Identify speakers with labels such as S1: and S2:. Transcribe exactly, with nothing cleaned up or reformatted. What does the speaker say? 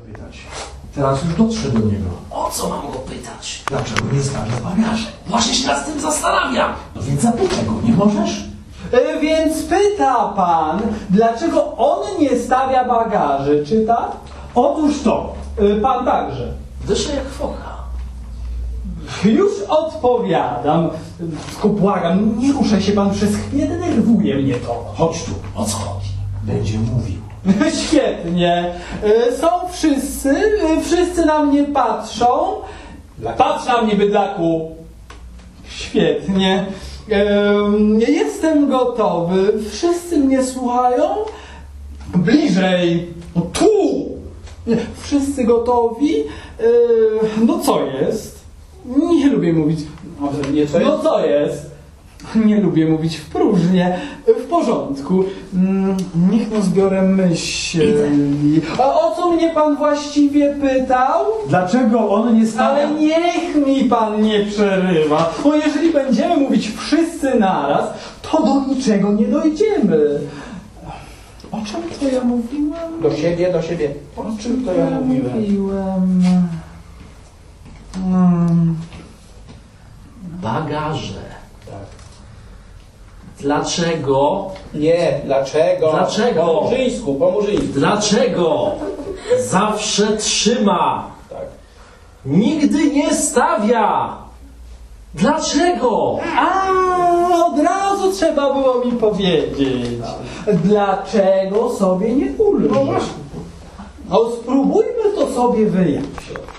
S1: zapytać. Teraz już dotrze do niego.
S2: O co mam go pytać?
S1: Dlaczego nie stawia bagaży?
S2: Właśnie się nad tym zastanawiam.
S1: No więc zapytaj go, nie możesz?
S3: E, więc pyta pan, dlaczego on nie stawia bagaży, czy tak? Otóż to, e, pan także.
S2: Dyszę jak focha.
S3: Już odpowiadam. Tylko błagam, nie ruszaj się pan przez chwilę, denerwuje mnie to.
S1: Chodź tu,
S2: O co chodzi?
S1: będzie mówił.
S3: Świetnie. E, Są wszyscy, e, wszyscy na mnie patrzą. Patrz na mnie, bydlaku. Świetnie. E, Jestem gotowy. Wszyscy mnie słuchają. Bliżej. No tu. Wszyscy gotowi. E, No co jest? Nie lubię mówić. Może nie co jest? No co jest? Nie lubię mówić w próżnię. W porządku. Mm, Niech no zbiorę myśli. A o co mnie pan właściwie pytał?
S1: Dlaczego on nie stawia...
S3: Ale niech mi pan nie przerywa. Bo jeżeli będziemy mówić wszyscy naraz, to do niczego nie dojdziemy. O czym to ja mówiłem?
S4: Do siebie, do siebie.
S3: O czym to ja mówiłem? Hmm.
S2: Bagaże.
S4: Tak.
S2: Dlaczego?
S4: Nie, dlaczego?
S2: Dlaczego?
S4: Po murzyńsku, po murzyńsku.
S2: Dlaczego? Zawsze trzyma.
S4: Tak.
S2: Nigdy nie stawia. Dlaczego?
S3: A, od razu trzeba było mi powiedzieć. Dlaczego sobie nie ulży? No spróbujmy to sobie wyjaśnić.